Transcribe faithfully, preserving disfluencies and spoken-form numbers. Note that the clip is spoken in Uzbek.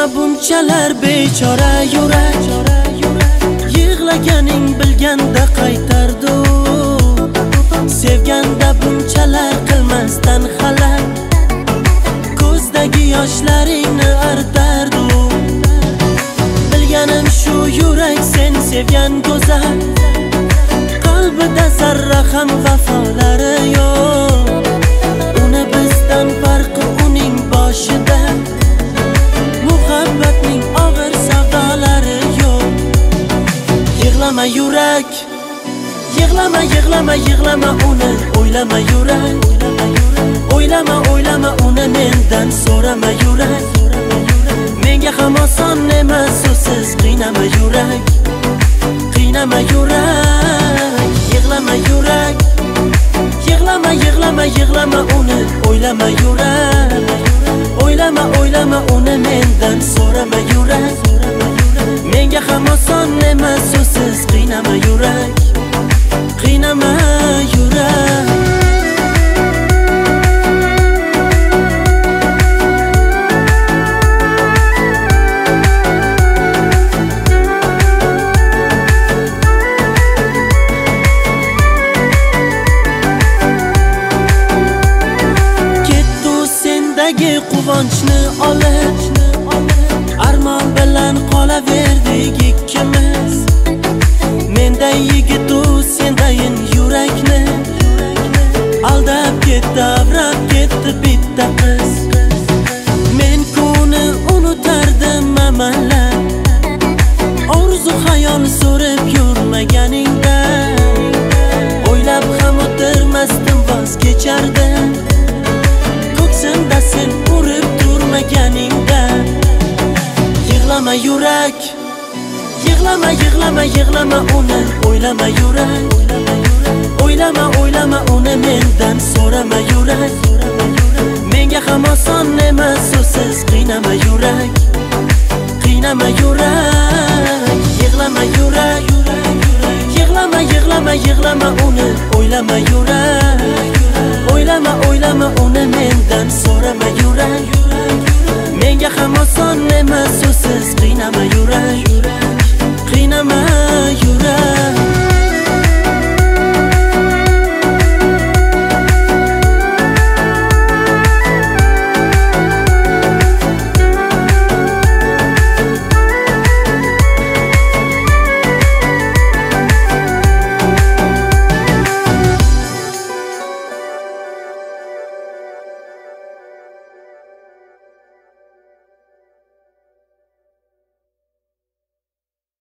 bunchalar bechora yurak, yig'laganing bilganda qaytardi. Sevganda bunchalar qilmasdan xalal, ko'zdagi yoshlaringni artardi. Bilganim shu yurak sen sevgan go'zal, qalbida zarra ham vafolari yo'q. Uni bizdan farqi uning boshida, muhabbatning og'ir savdolari yo'q. Yig'lama yurak, yig'lama, yig'lama, yig'lama uni, o'ylama yurak. O'ylama, o'ylama uni, mendan so'rama yurak. Menga ham oson emas usiz, qiynama yurak, qiynama yurak. Yig'lama yurak, yig'lama, yig'lama, yig'lama uni, o'ylama yurak. O'ylama, o'ylama uni, mendan so'rama yurak. Menga ham oson emas usiz, qiynama yurak, qiynama yurak. Quvonchni olib, armon bilan qolaverdik ikkimiz. Menda yigit u, sendayin yurakni aldab ketdi, avrab ketdi bitta qiz. Men kuni unutardim amalab, orzu xayol so'rib yurmaganingda. O'ylab ham o'tirmasdim, voz kechardim. Ko'ksimda sen urib turmaganingda. Yig'lama yurak, yig'lama, yig'lama, yig'lama uni, o'ylama yurak. O'ylama, o'ylama uni, mendan so'rama yurak. Menga ham oson emas usiz, qiynama yurak, qiynama yurak. Yig'lama yurak, yig'lama, yig'lama, yig'lama uni, o'ylama yurak. O'ylama, o'ylama uni, mendan so'rama yurak. Menga ham oson emas usiz, qiynama yurak.